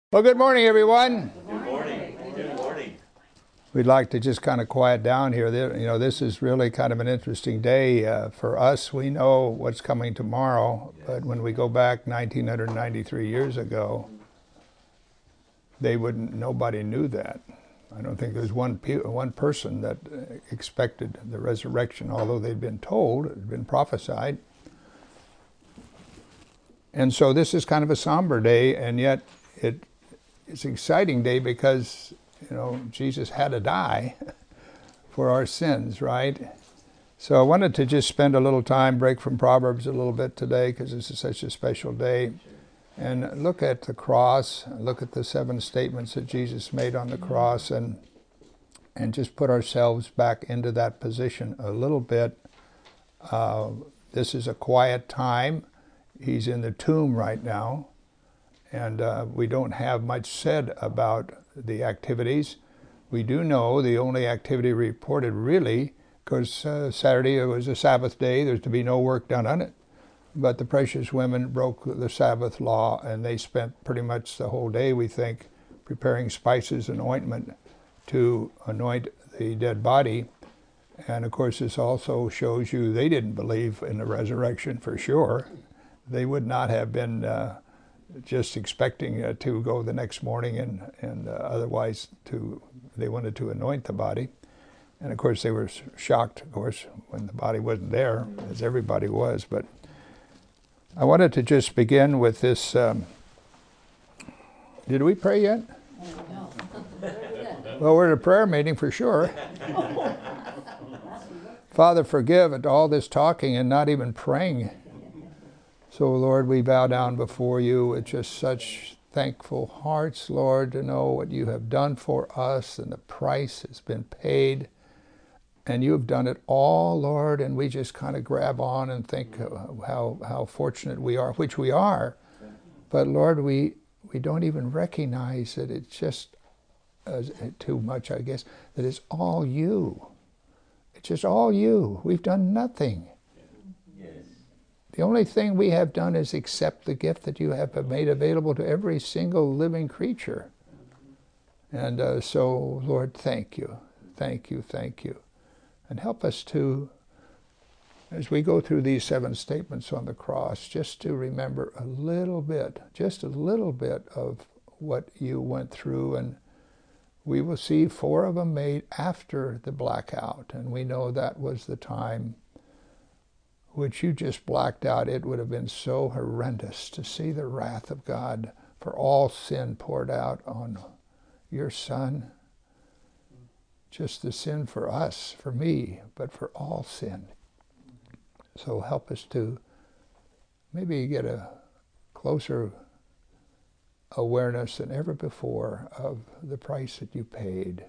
Well, good morning, everyone. Good morning. Good morning. We'd like to just kind of quiet down here. This is really kind of an interesting day for us. We know what's coming tomorrow, but when we go back 1993 years ago, nobody knew that. I don't think there was one person that expected the resurrection, although they'd been told, it had been prophesied. And so this is kind of a somber day, and yet it's an exciting day because, Jesus had to die for our sins, right? So I wanted to just spend a little time, break from Proverbs a little bit today because this is such a special day, and look at the cross, look at the 7 statements that Jesus made on the cross, and just put ourselves back into that position a little bit. This is a quiet time. He's in the tomb right now. And we don't have much said about the activities. We do know the only activity reported really, because Saturday was a Sabbath day, there's to be no work done on it. But the precious women broke the Sabbath law, and they spent pretty much the whole day, we think, preparing spices and ointment to anoint the dead body. And of course, this also shows you they didn't believe in the resurrection for sure. They would not have been just expecting to go the next morning and otherwise they wanted to anoint the body. And of course they were shocked, of course, when the body wasn't there, as everybody was. But I wanted to just begin with this. Did we pray yet? No. Well, we're at a prayer meeting for sure. Father, forgive at all this talking and not even praying. So, Lord, we bow down before you with just such thankful hearts, Lord, to know what you have done for us and the price has been paid. And you have done it all, Lord, and we just kind of grab on and think how fortunate we are, which we are. But, Lord, we don't even recognize that it's just too much, I guess, that it's all you. It's just all you. We've done nothing. The only thing we have done is accept the gift that you have made available to every single living creature. And so, Lord, thank you. Thank you, thank you. And help us to, as we go through these 7 statements on the cross, just to remember a little bit, just a little bit of what you went through. And we will see 4 of them made after the blackout. And we know that was the time which you just blacked out. It would have been so horrendous to see the wrath of God for all sin poured out on your Son. Just the sin for us, for me, but for all sin. So help us to maybe get a closer awareness than ever before of the price that you paid.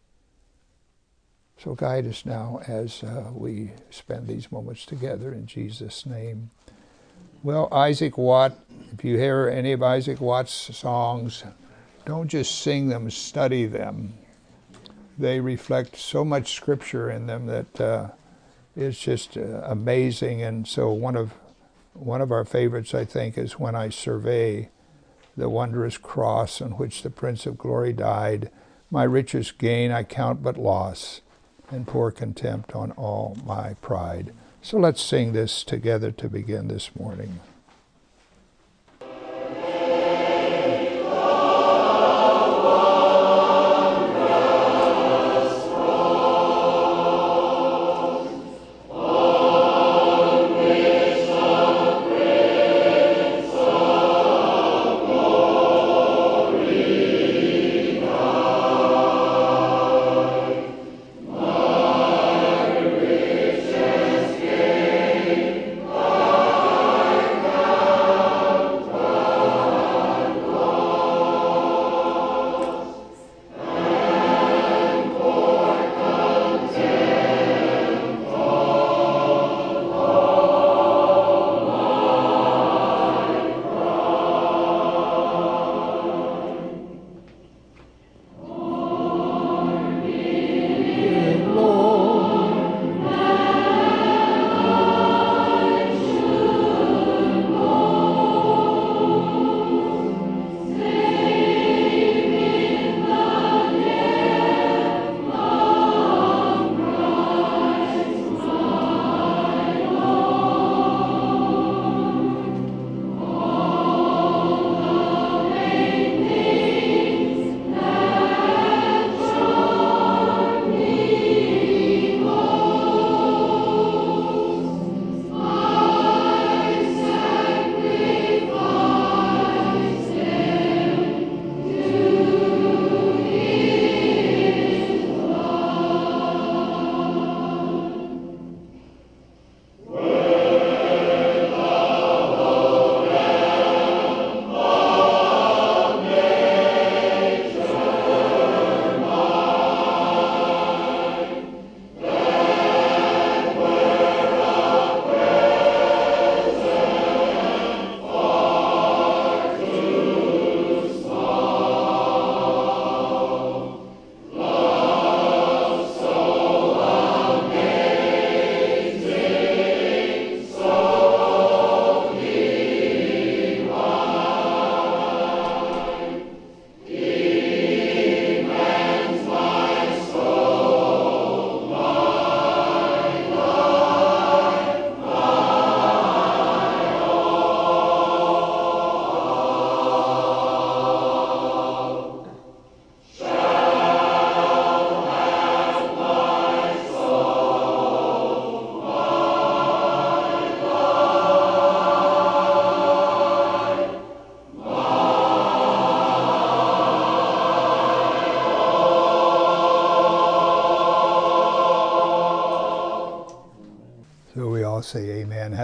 So guide us now as we spend these moments together in Jesus' name. Well, Isaac Watt, if you hear any of Isaac Watt's songs, don't just sing them, study them. They reflect so much scripture in them that it's just amazing. And so one of our favorites, I think, is When I Survey the Wondrous Cross on which the Prince of Glory died. My richest gain I count but loss, and pour contempt on all my pride. So let's sing this together to begin this morning.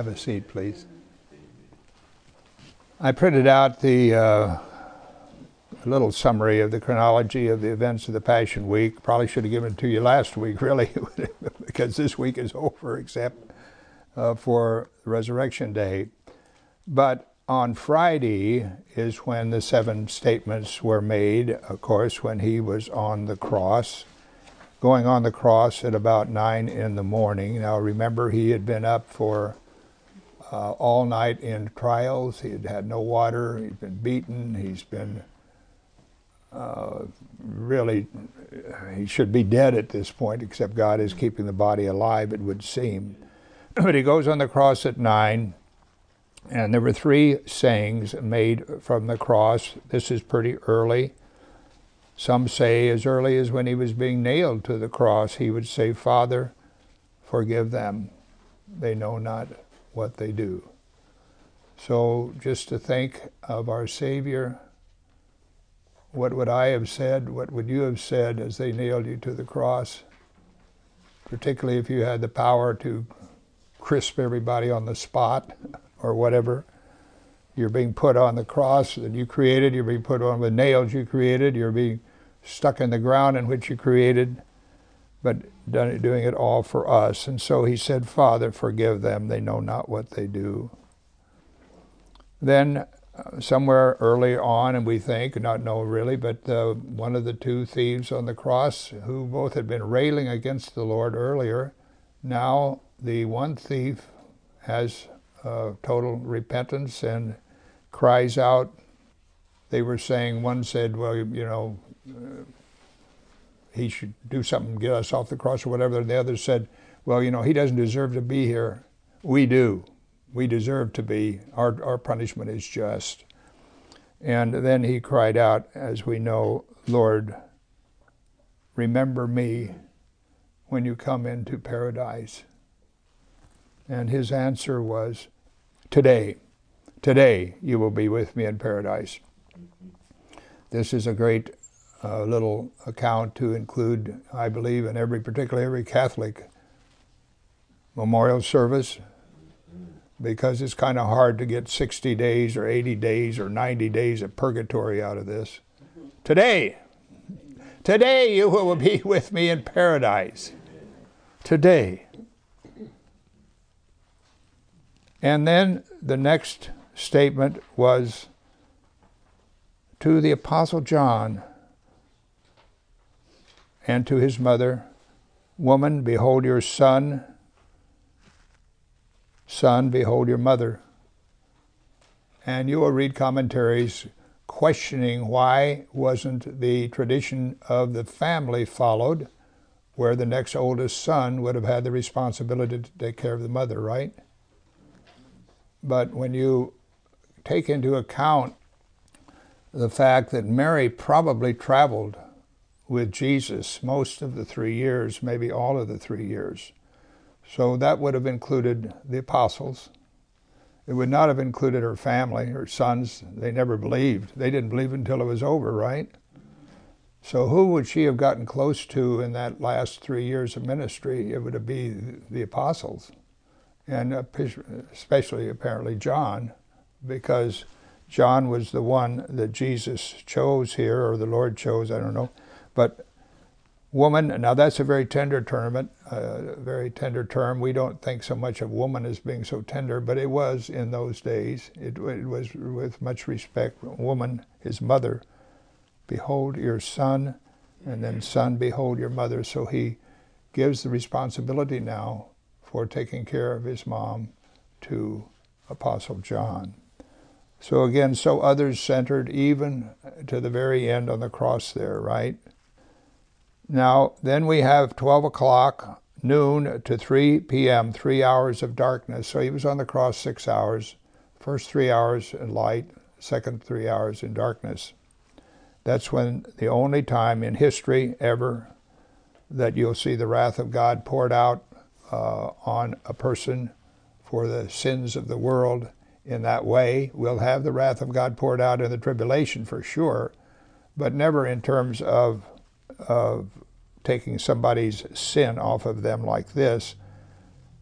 Have a seat, please. I printed out the a little summary of the chronology of the events of the Passion Week. Probably should have given it to you last week, really, because this week is over, except for Resurrection Day. But on Friday is when the 7 statements were made, of course, when he was on the cross, going on the cross at about 9 in the morning. Now remember, he had been up for all night in trials. He had had no water. He'd been beaten. He's been really, he should be dead at this point, except God is keeping the body alive, it would seem. But he goes on the cross at 9, and there were 3 sayings made from the cross. This is pretty early. Some say as early as when he was being nailed to the cross, he would say, "Father, forgive them. They know not what they do." So just to think of our Savior, what would I have said? What would you have said as they nailed you to the cross? Particularly if you had the power to crisp everybody on the spot or whatever. You're being put on the cross that you created. You're being put on with nails you created. You're being stuck in the ground in which you created, but doing it all for us. And so he said, "Father, forgive them. They know not what they do." Then somewhere early on, and we think, not know really, but one of the 2 thieves on the cross, who both had been railing against the Lord earlier, now the one thief has total repentance and cries out. They were saying, one said, well, you know, he should do something, get us off the cross or whatever. And the other said, well, you know, he doesn't deserve to be here. We do. We deserve to be. Our punishment is just. And then he cried out, as we know, "Lord, remember me when you come into paradise." And his answer was, today you will be with me in paradise. This is a great little account to include, I believe, in particularly every Catholic memorial service, because it's kind of hard to get 60 days or 80 days or 90 days of purgatory out of this. Today you will be with me in paradise. Today. And then the next statement was to the Apostle John and to his mother, "Woman, behold your son. Son, behold your mother." And you will read commentaries questioning why wasn't the tradition of the family followed, where the next oldest son would have had the responsibility to take care of the mother, right? But when you take into account the fact that Mary probably traveled with Jesus most of the 3 years, maybe all of the 3 years, so that would have included the apostles. It would not have included her family, her sons. They never believed. They didn't believe until it was over, right? So who would she have gotten close to in that last 3 years of ministry? It would be the apostles, and especially apparently John, because John was the one that Jesus chose here, or the Lord chose, I don't know. But woman, now that's a very tender term. Very tender term. We don't think so much of woman as being so tender, but it was in those days. It was with much respect. Woman, his mother, behold your son, and then son, behold your mother. So he gives the responsibility now for taking care of his mom to Apostle John. So again, so others-centered, even to the very end on the cross there, right? Now, then we have 12 o'clock, noon to 3 p.m., 3 hours of darkness. So he was on the cross 6 hours, first 3 hours in light, second 3 hours in darkness. That's when the only time in history ever that you'll see the wrath of God poured out on a person for the sins of the world in that way. We'll have the wrath of God poured out in the tribulation for sure, but never in terms of taking somebody's sin off of them like this.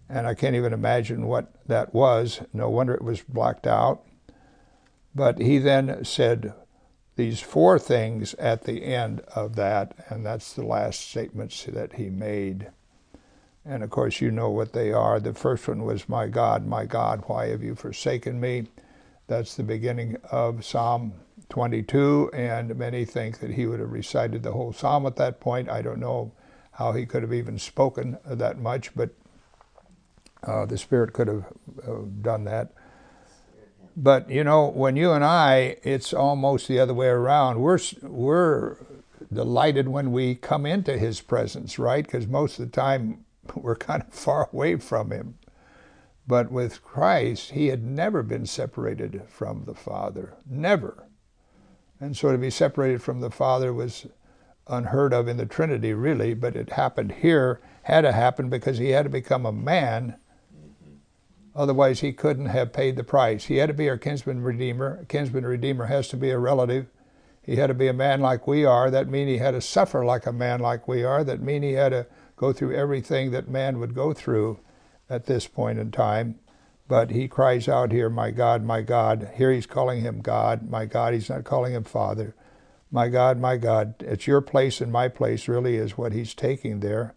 And I can't even imagine what that was. No wonder it was blacked out. But he then said these 4 things at the end of that, and that's the last statements that he made. And of course, you know what they are. The first one was, my God, why have you forsaken me? That's the beginning of Psalm 22, and many think that he would have recited the whole psalm at that point. I don't know how he could have even spoken that much, but the Spirit could have done that. But, you know, when you and I, it's almost the other way around. We're delighted when we come into his presence, right? Because most of the time we're kind of far away from him. But with Christ, he had never been separated from the Father. Never. And so to be separated from the Father was unheard of in the Trinity, really, but it happened here, had to happen because he had to become a man. Otherwise, he couldn't have paid the price. He had to be our kinsman redeemer. A kinsman redeemer has to be a relative. He had to be a man like we are. That means he had to suffer like a man like we are. That means he had to go through everything that man would go through at this point in time. But he cries out here, my God, my God. Here he's calling him God, my God. He's not calling him Father. My God, my God. It's your place and my place really is what he's taking there.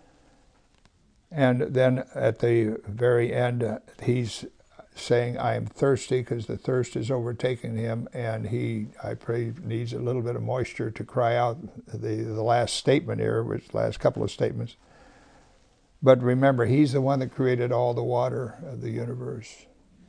And then at the very end, he's saying, I am thirsty, because the thirst is overtaking him, and he, I pray, needs a little bit of moisture to cry out the last statement here, which last couple of statements. But remember, he's the one that created all the water of the universe.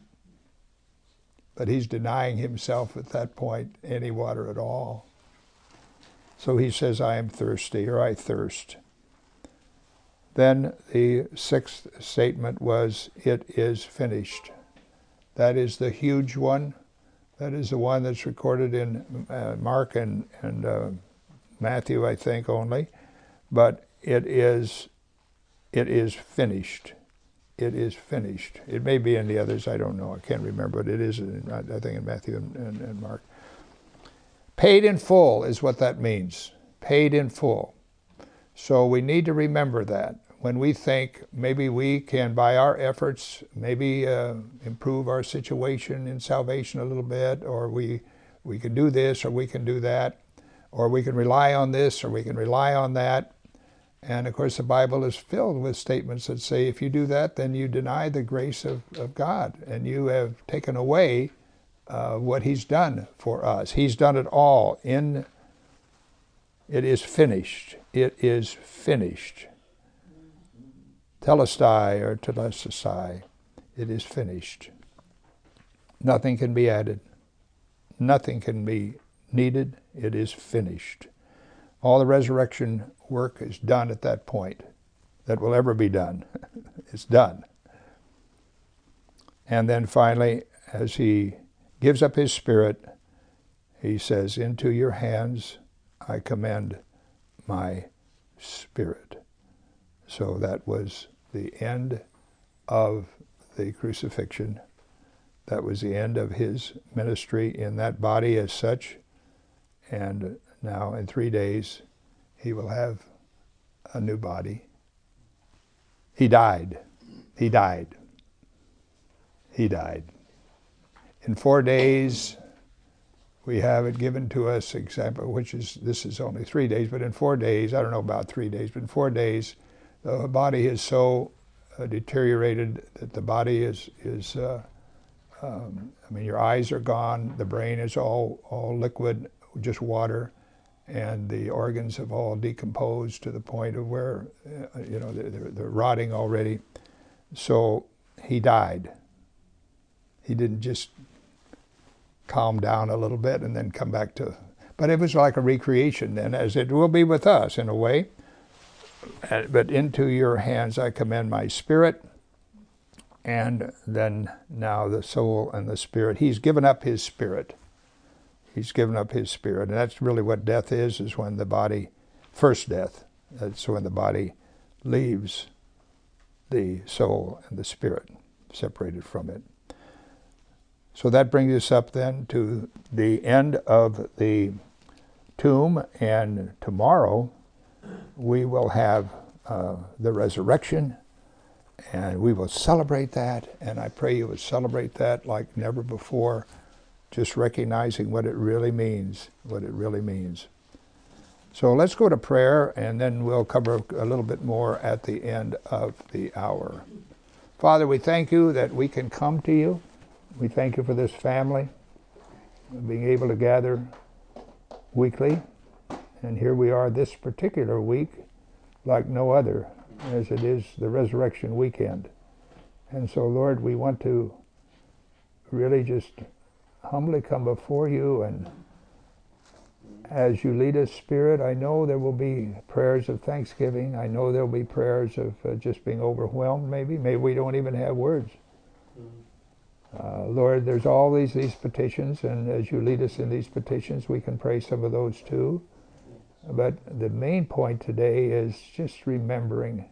But he's denying himself at that point any water at all. So he says, I am thirsty, or I thirst. Then the 6th statement was, it is finished. That is the huge one. That is the one that's recorded in Mark and Matthew, I think, only. But it is finished. It is finished. It may be in the others, I don't know. I can't remember, but it is, I think, in Matthew and Mark. Paid in full is what that means. Paid in full. So we need to remember that when we think maybe we can, by our efforts, maybe improve our situation in salvation a little bit, or we can do this, or we can do that, or we can rely on this, or we can rely on that. And of course the Bible is filled with statements that say if you do that, then you deny the grace of God, and you have taken away what he's done for us. He's done it all in. It is finished. It is finished. Telestai or telestai. It is finished. Nothing can be added. Nothing can be needed. It is finished. All the resurrection work is done at that point. That will ever be done. It's done. And then finally, as he gives up his spirit, he says, into your hands I commend my spirit. So that was the end of the crucifixion. That was the end of his ministry in that body as such. And now in 3 days, he will have a new body. He died. He died. He died. In 4 days, we have it given to us, example, this is only 3 days, but in 4 days, I don't know about 3 days, but in 4 days, the body is so deteriorated that the body is your eyes are gone, the brain is all liquid, just water, and the organs have all decomposed to the point of where, they're rotting already. So he died. He didn't just calm down a little bit and then come back to, but it was like a recreation then, as it will be with us in a way. But into your hands I commend my spirit. And then now the soul and the spirit. He's given up his spirit. He's given up his spirit. And that's really what death is when the body, first death, that's when the body leaves the soul and the spirit, separated from it. So that brings us up then to the end of the tomb, and tomorrow we will have the resurrection, And we will celebrate that, and I pray you will celebrate that like never before, just recognizing what it really means, what it really means. So let's go to prayer, and then we'll cover a little bit more at the end of the hour. Father, we thank you that we can come to you. We thank you for this family, being able to gather weekly. And here we are this particular week, like no other, as it is the resurrection weekend. And so, Lord, we want to really just humbly come before you, and as you lead us, Spirit, I know there will be prayers of thanksgiving. I know there will be prayers of just being overwhelmed, maybe. Maybe we don't even have words. Lord, there's all these petitions, and as you lead us in these petitions, we can pray some of those too. But the main point today is just remembering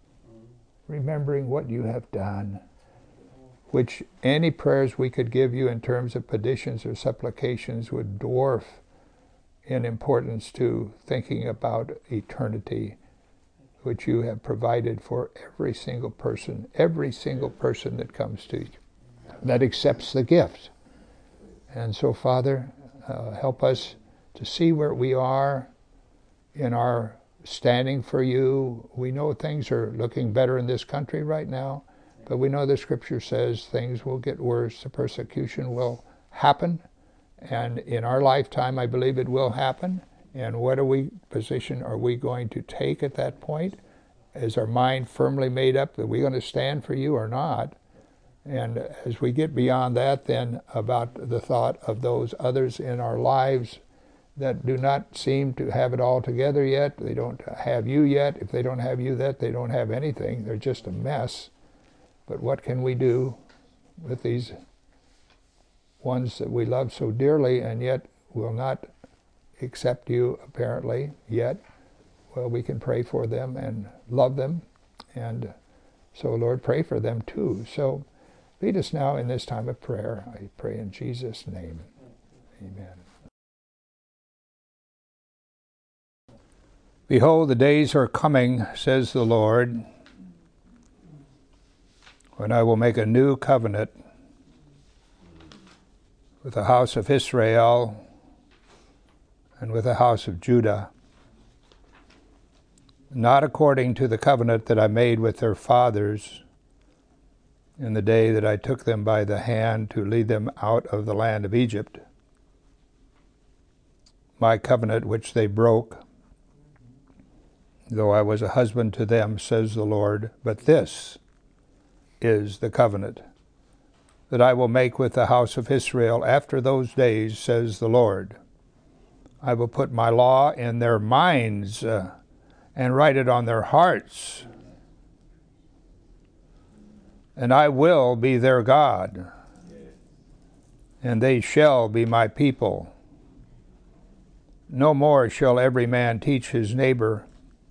what you have done, which any prayers we could give you in terms of petitions or supplications would dwarf in importance to thinking about eternity, which you have provided for every single person that comes to you, that accepts the gift. And so, Father, help us to see where we are in our standing for you. We know things are looking better in this country right now, but we know the Scripture says things will get worse, the persecution will happen, and in our lifetime I believe it will happen. And what position are we going to take at that point? Is our mind firmly made up that we're going to stand for you or not? And as we get beyond that, then about the thought of those others in our lives that do not seem to have it all together yet. They don't have you yet. If they don't have you yet, they don't have anything. They're just a mess. But what can we do with these ones that we love so dearly and yet will not accept you apparently yet? Well, we can pray for them and love them. And so, Lord, pray for them too. So lead us now in this time of prayer. I pray in Jesus' name. Amen. Behold, the days are coming, says the Lord, when I will make a new covenant with the house of Israel and with the house of Judah, not according to the covenant that I made with their fathers in the day that I took them by the hand to lead them out of the land of Egypt, my covenant which they broke, though I was a husband to them, says the Lord. But this is the covenant that I will make with the house of Israel after those days, says the Lord. I will put my law in their minds and write it on their hearts, and I will be their God, and they shall be my people. No more shall every man teach his neighbor,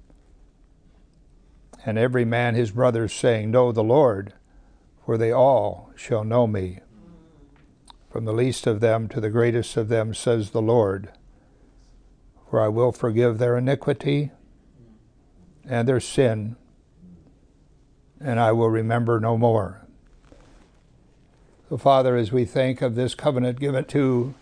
and every man his brother, saying, Know the Lord, for they all shall know me, from the least of them to the greatest of them, says the Lord. For I will forgive their iniquity and their sin, and I will remember no more. So, Father, as we think of this covenant given to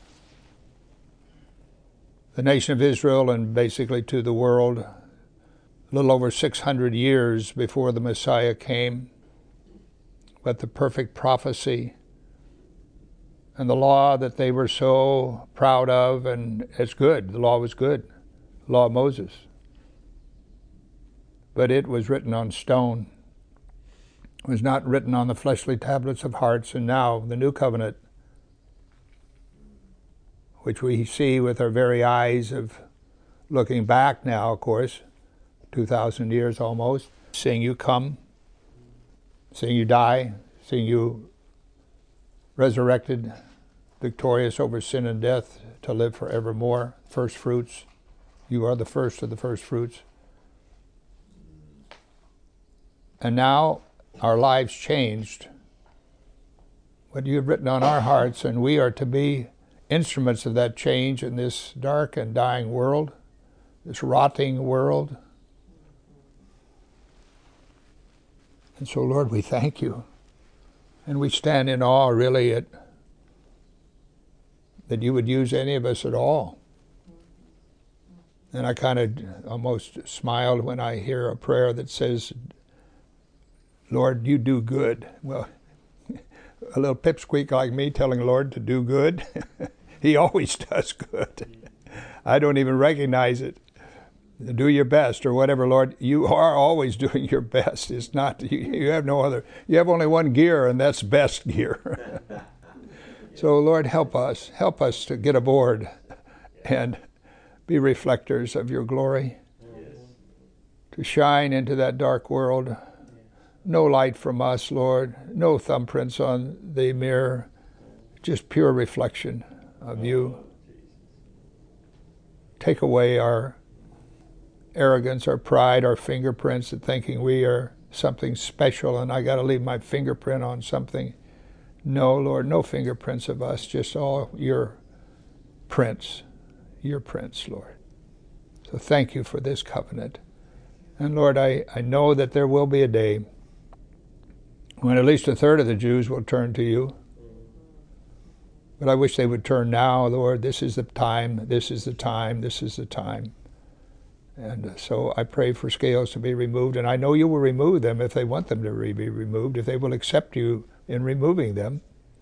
the nation of Israel and basically to the world, a little over 600 years before the Messiah came, but the perfect prophecy and the law that they were so proud of, and it's good, the law was good, the law of Moses. But it was written on stone. It was not written on the fleshly tablets of hearts. And now the new covenant, which we see with our very eyes of looking back now, of course, 2,000 years almost, seeing you come, seeing you die, seeing you resurrected, victorious over sin and death to live forevermore, first fruits. You are the first of the first fruits. And now our lives changed. What you have written on our hearts, and we are to be instruments of that change in this dark and dying world, this rotting world. And so, Lord, we thank you. And we stand in awe, really, that you would use any of us at all. And I kind of almost smiled when I hear a prayer that says, Lord, you do good. Well, a little pipsqueak like me telling Lord to do good, he always does good. I don't even recognize it. Do your best or whatever, Lord. You are always doing your best. It's not, you have no other, you have only one gear, and that's best gear. So, Lord, help us to get aboard and be reflectors of your glory, to shine into that dark world. No light from us, Lord, no thumbprints on the mirror, just pure reflection of you. Take away our arrogance, our pride, our fingerprints at thinking we are something special and I got to leave my fingerprint on something. No, Lord, no fingerprints of us, just all your prints, Lord. So thank you for this covenant. And Lord, I know that there will be a day when at least a third of the Jews will turn to you. But I wish they would turn now, Lord. This is the time, this is the time, this is the time. And so I pray for scales to be removed, and I know you will remove them if they want them to be removed, if they will accept you in removing them.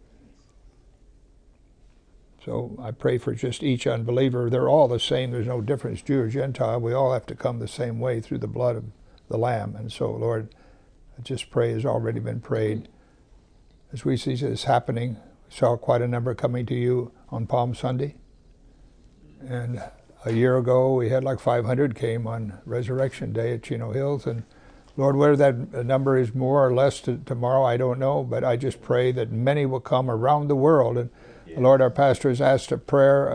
So I pray for just each unbeliever. They're all the same. There's no difference, Jew or Gentile. We all have to come the same way through the blood of the Lamb. And so, Lord, I just pray has already been prayed. As we see this happening, we saw quite a number coming to you on Palm Sunday. And a year ago, we had like 500 came on Resurrection Day at Chino Hills. And Lord, whether that number is more or less tomorrow, I don't know. But I just pray that many will come around the world. And Lord, our pastor has asked a prayer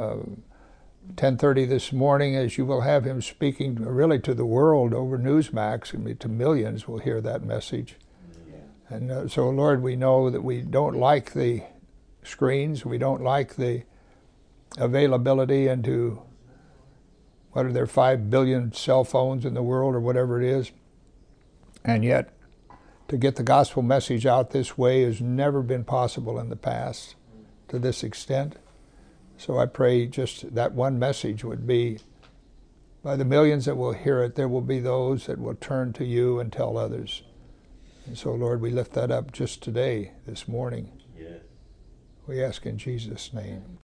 10:30 this morning, as you will have him speaking really to the world over Newsmax. I mean, to millions will hear that message. And so, Lord, we know that we don't like the screens. We don't like the availability into, what are there, 5 billion cell phones in the world or whatever it is. And yet, to get the gospel message out this way has never been possible in the past to this extent. So I pray just that one message would be, by the millions that will hear it, there will be those that will turn to you and tell others. And so, Lord, we lift that up just today, this morning. Yes. We ask in Jesus' name.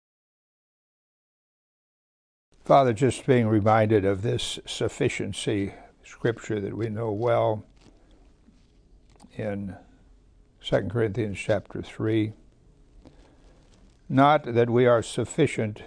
Father, just being reminded of this sufficiency scripture that we know well in 2 Corinthians chapter 3. Not that we are sufficient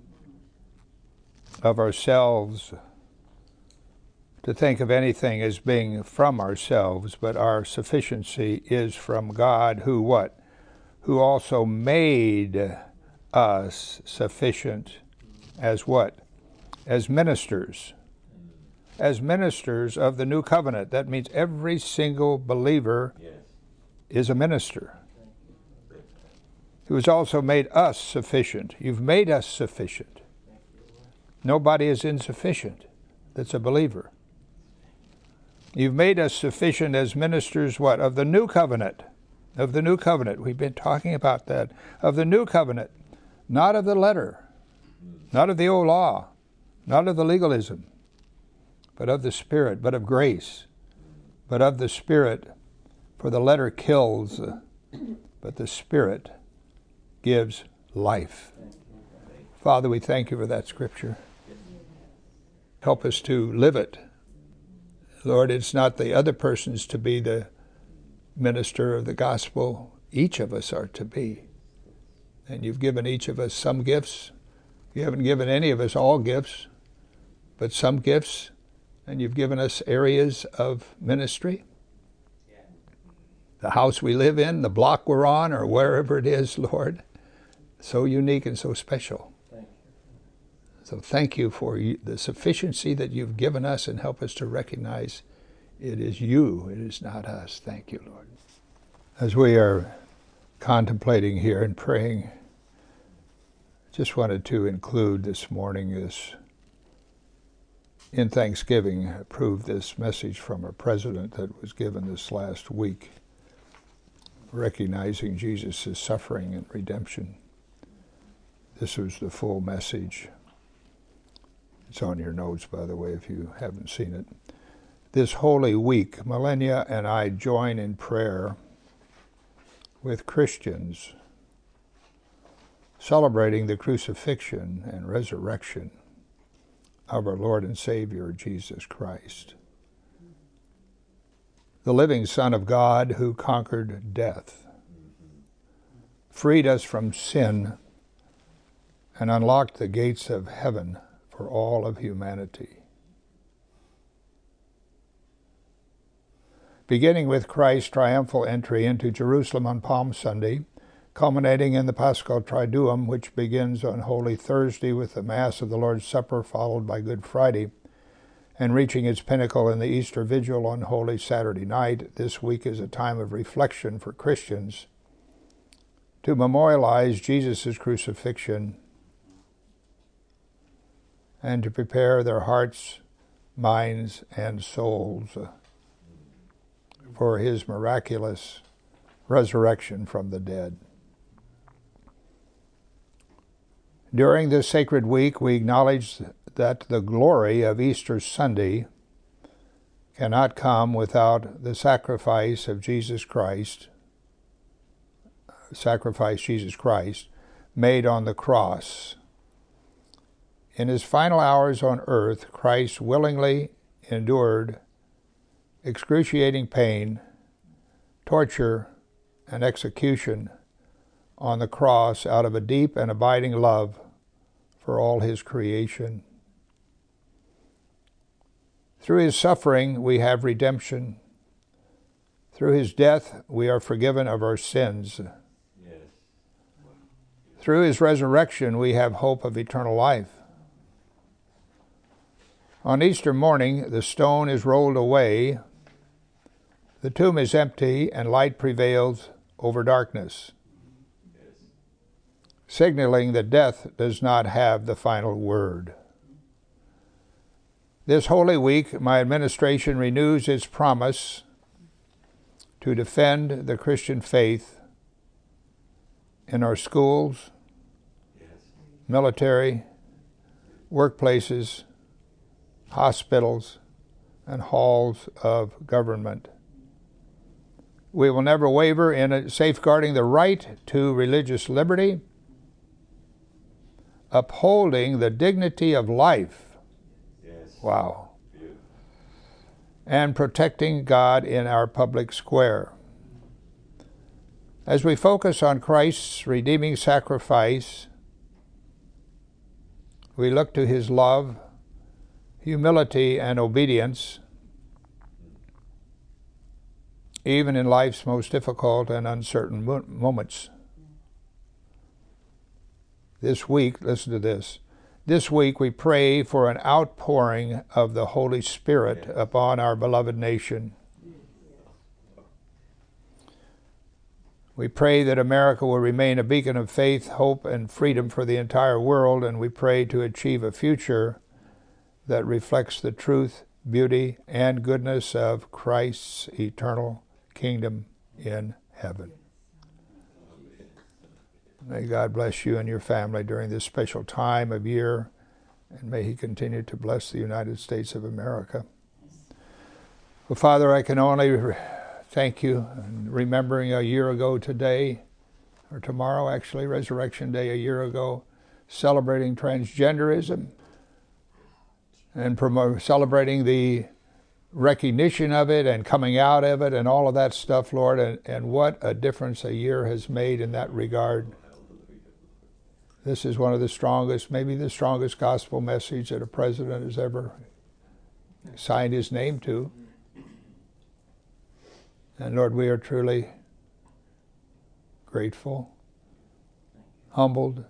of ourselves to think of anything as being from ourselves, but our sufficiency is from God, who what? Who also made us sufficient as what? As ministers. As ministers of the new covenant. That means every single believer is a minister. Who has also made us sufficient. You've made us sufficient. Nobody is insufficient that's a believer. You've made us sufficient as ministers, what? Of the new covenant. Of the new covenant. We've been talking about that. Of the new covenant. Not of the letter. Not of the old law. Not of the legalism. But of the Spirit. But of grace. But of the Spirit. For the letter kills. But the Spirit gives life. Father, we thank you for that scripture. Help us to live it. Lord, it's not the other persons to be the minister of the gospel. Each of us are to be. And you've given each of us some gifts. You haven't given any of us all gifts, but some gifts. And you've given us areas of ministry. The house we live in, the block we're on, or wherever it is, Lord. So unique and so special. So thank you for the sufficiency that you've given us, and help us to recognize it is you, it is not us. Thank you, Lord. As we are contemplating here and praying, just wanted to include this morning this in Thanksgiving, approved this message from our president that was given this last week, recognizing Jesus' suffering and redemption. This was the full message. It's on your notes, by the way, if you haven't seen it. This Holy Week, Melania and I join in prayer with Christians celebrating the crucifixion and resurrection of our Lord and Savior, Jesus Christ, the living Son of God who conquered death, freed us from sin, and unlocked the gates of heaven for all of humanity. Beginning with Christ's triumphal entry into Jerusalem on Palm Sunday, culminating in the Paschal Triduum, which begins on Holy Thursday with the Mass of the Lord's Supper, followed by Good Friday, and reaching its pinnacle in the Easter Vigil on Holy Saturday night, this week is a time of reflection for Christians to memorialize Jesus' crucifixion and to prepare their hearts, minds, and souls for his miraculous resurrection from the dead. During this sacred week, we acknowledge that the glory of Easter Sunday cannot come without the sacrifice of Jesus Christ, made on the cross. In his final hours on earth, Christ willingly endured excruciating pain, torture, and execution on the cross out of a deep and abiding love for all his creation. Through his suffering, we have redemption. Through his death, we are forgiven of our sins. Yes. Through his resurrection, we have hope of eternal life. On Easter morning, the stone is rolled away, the tomb is empty, and light prevails over darkness, signaling that death does not have the final word. This Holy Week, my administration renews its promise to defend the Christian faith in our schools, military, workplaces, hospitals, and halls of government. We will never waver in safeguarding the right to religious liberty, upholding the dignity of life. Yes. Wow. And protecting God in our public square. As we focus on Christ's redeeming sacrifice, we look to his love, humility, and obedience, even in life's most difficult and uncertain moments. This week, listen to this. This week we pray for an outpouring of the Holy Spirit upon our beloved nation. We pray that America will remain a beacon of faith, hope, and freedom for the entire world, and we pray to achieve a future that reflects the truth, beauty, and goodness of Christ's eternal kingdom in heaven. May God bless you and your family during this special time of year, and may he continue to bless the United States of America. Well, Father, I can only thank you, remembering a year ago today, or tomorrow actually, Resurrection Day a year ago, celebrating transgenderism and celebrating the recognition of it and coming out of it and all of that stuff, Lord, and what a difference a year has made in that regard. This is one of the strongest, maybe the strongest gospel message that a president has ever signed his name to. And Lord, we are truly grateful, humbled.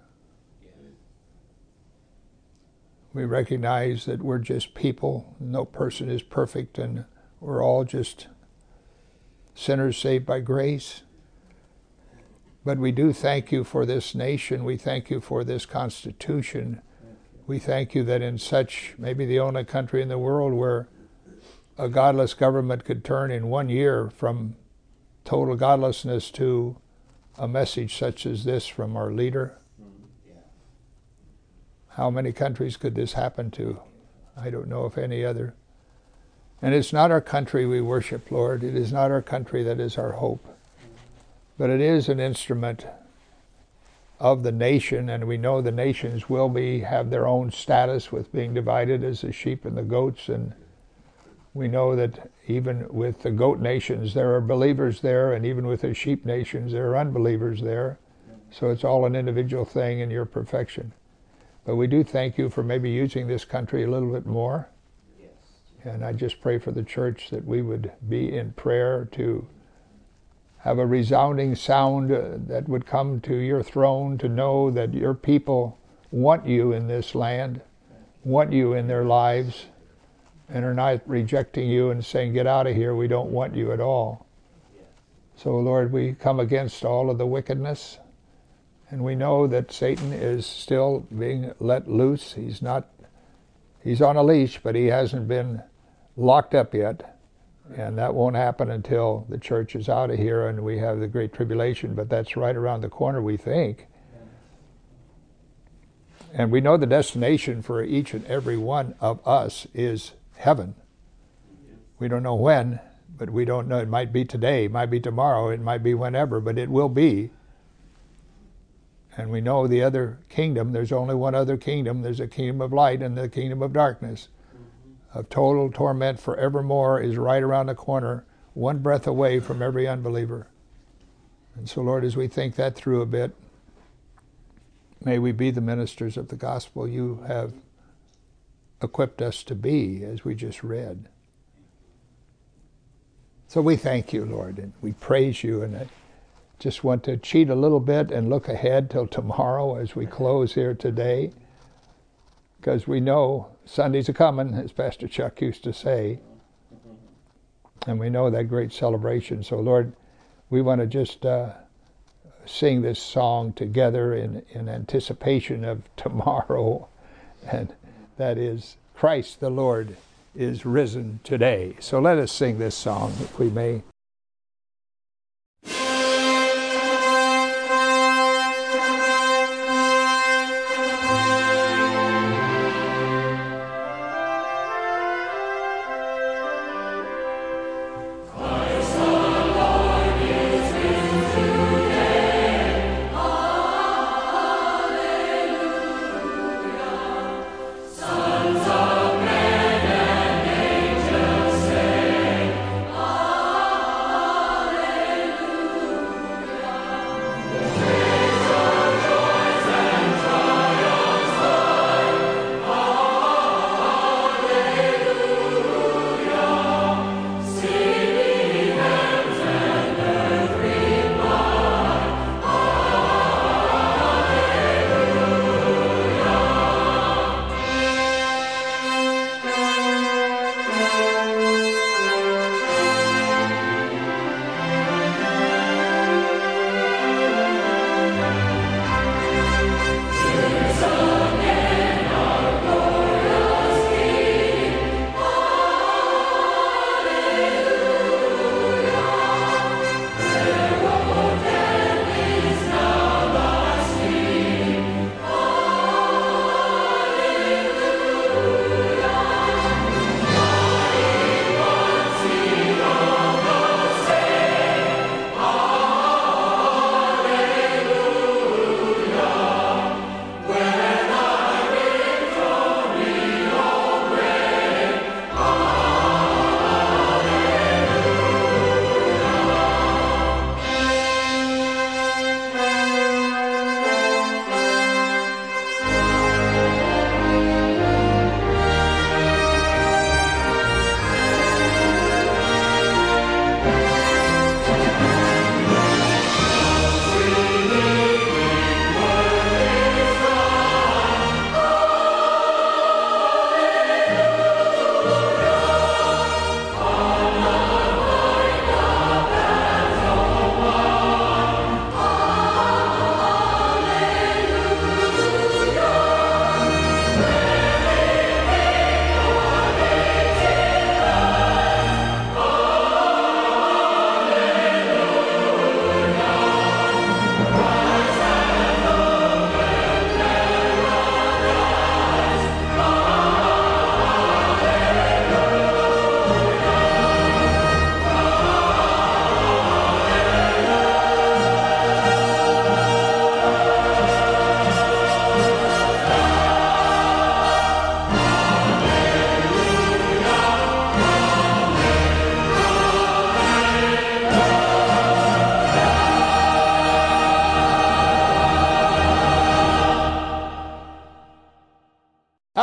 We recognize that we're just people. No person is perfect, and we're all just sinners saved by grace. But we do thank you for this nation. We thank you for this Constitution. we thank you that in such, maybe the only country in the world where a godless government could turn in 1 year from total godlessness to a message such as this from our leader. How many countries could this happen to? I don't know if any other. And it's not our country we worship, Lord. It is not our country that is our hope. But it is an instrument of the nation, and we know the nations will have their own status with being divided as the sheep and the goats, and we know that even with the goat nations there are believers there, and even with the sheep nations there are unbelievers there. So it's all an individual thing in your perfection. But we do thank you for maybe using this country a little bit more. And I just pray for the church that we would be in prayer to have a resounding sound that would come to your throne, to know that your people want you in this land, want you in their lives, and are not rejecting you and saying, get out of here, we don't want you at all. So, Lord, we come against all of the wickedness, and we know that Satan is still being let loose. He's on a leash, but he hasn't been locked up yet. And that won't happen until the church is out of here and we have the Great Tribulation, but that's right around the corner, we think. And we know the destination for each and every one of us is heaven. We don't know when, but we don't know. It might be today, it might be tomorrow, it might be whenever, but it will be. And we know the other kingdom, there's only one other kingdom. There's a kingdom of light and the kingdom of darkness. Of total torment forevermore is right around the corner, one breath away from every unbeliever. And so, Lord, as we think that through a bit, may we be the ministers of the gospel you have equipped us to be, as we just read. So we thank you, Lord, and we praise you, and I just want to cheat a little bit and look ahead till tomorrow as we close here today, because we know Sunday's a-coming, as Pastor Chuck used to say, and we know that great celebration. So, Lord, we want to just sing this song together in anticipation of tomorrow, and that is, Christ the Lord is risen today. So let us sing this song, if we may.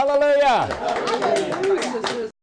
Hallelujah.